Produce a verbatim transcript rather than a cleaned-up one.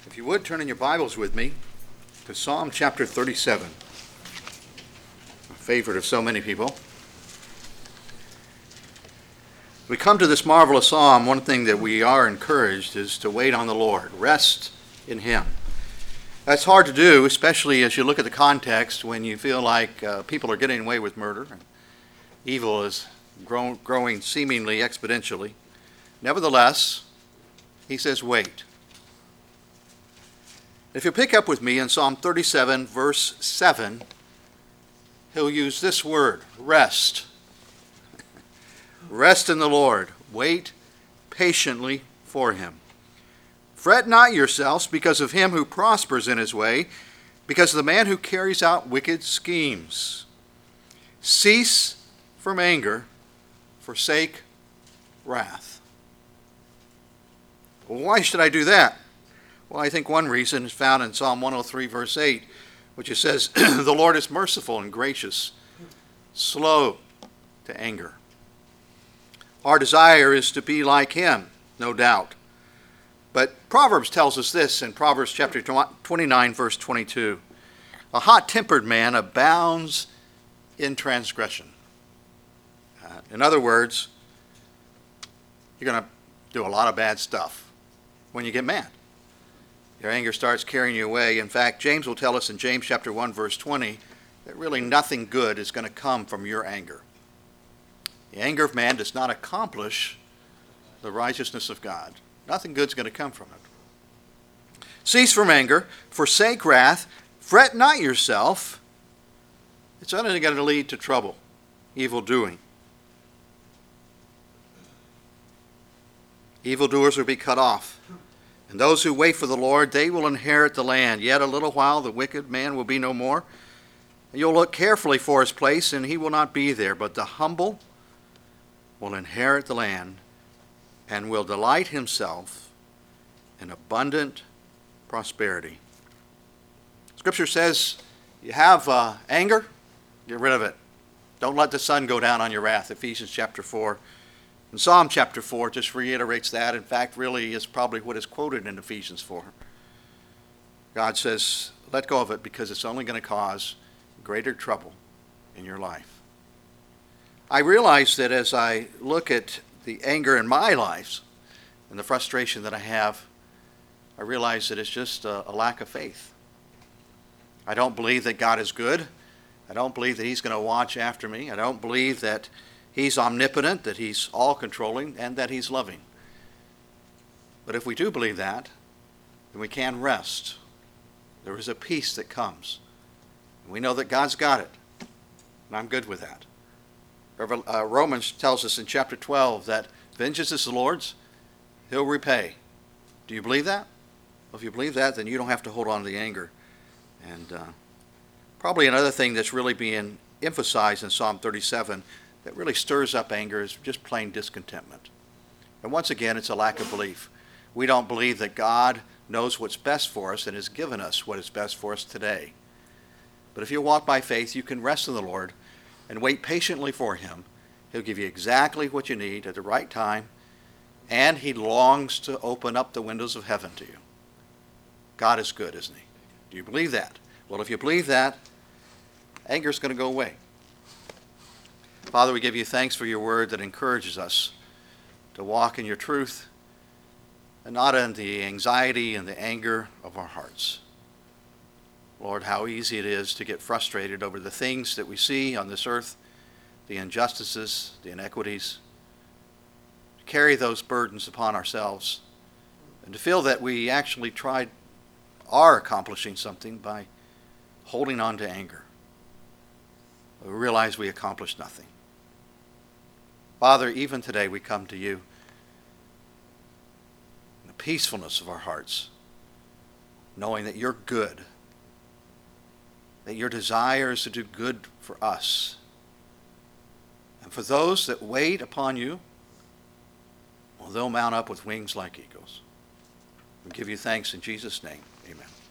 If you would, turn in your Bibles with me to Psalm chapter thirty-seven, a favorite of so many people. We come to this marvelous psalm. One thing that we are encouraged is to wait on the Lord, rest in Him. That's hard to do, especially as you look at the context when you feel like uh, people are getting away with murder and evil is grow, growing seemingly exponentially. Nevertheless, he says, wait. If you pick up with me in Psalm thirty-seven, verse seven, he'll use this word, rest. Rest in the Lord. Wait patiently for Him. Fret not yourselves because of him who prospers in his way, because of the man who carries out wicked schemes. Cease from anger, forsake wrath. Well, why should I do that? Well, I think one reason is found in Psalm one oh three, verse eight, which it says, the Lord is merciful and gracious, slow to anger. Our desire is to be like Him, no doubt. But Proverbs tells us this in Proverbs chapter twenty-nine, verse twenty-two. A hot-tempered man abounds in transgression. Uh, in other words, you're going to do a lot of bad stuff when you get mad. Your anger starts carrying you away. In fact, James will tell us in James chapter one, verse twenty, that really nothing good is going to come from your anger. The anger of man does not accomplish the righteousness of God. Nothing good is going to come from it. Cease from anger, forsake wrath, fret not yourself. It's only going to lead to trouble, evil doing. Evildoers will be cut off. And those who wait for the Lord, they will inherit the land. Yet a little while the wicked man will be no more. And you'll look carefully for his place, and he will not be there. But the humble will inherit the land and will delight himself in abundant prosperity. Scripture says, you have uh, anger, get rid of it. Don't let the sun go down on your wrath, Ephesians chapter four. And Psalm chapter four just reiterates that. In fact, really is probably what is quoted in Ephesians four. God says, let go of it because it's only going to cause greater trouble in your life. I realize that as I look at the anger in my life and the frustration that I have, I realize that it's just a, a lack of faith. I don't believe that God is good. I don't believe that He's going to watch after me. I don't believe that He's omnipotent, that He's all-controlling, and that He's loving. But if we do believe that, then we can rest. There is a peace that comes. We know that God's got it, and I'm good with that. Romans tells us in chapter twelve that vengeance is the Lord's, He'll repay. Do you believe that? Well, if you believe that, then you don't have to hold on to the anger. And uh, probably another thing that's really being emphasized in Psalm thirty-seven that really stirs up anger is just plain discontentment. And once again, it's a lack of belief. We don't believe that God knows what's best for us and has given us what is best for us today. But if you walk by faith, you can rest in the Lord and wait patiently for Him. He'll give you exactly what you need at the right time, and He longs to open up the windows of heaven to you. God is good, isn't He? Do you believe that? Well, if you believe that, anger is going to go away. Father, we give you thanks for your word that encourages us to walk in your truth and not in the anxiety and the anger of our hearts. Lord, how easy it is to get frustrated over the things that we see on this earth, the injustices, the inequities, to carry those burdens upon ourselves, and to feel that we actually tried, are accomplishing something by holding on to anger. We realize we accomplished nothing. Father, even today we come to you in the peacefulness of our hearts, knowing that you're good, that your desire is to do good for us. And for those that wait upon you, well, they'll mount up with wings like eagles. We give you thanks in Jesus' name. Amen.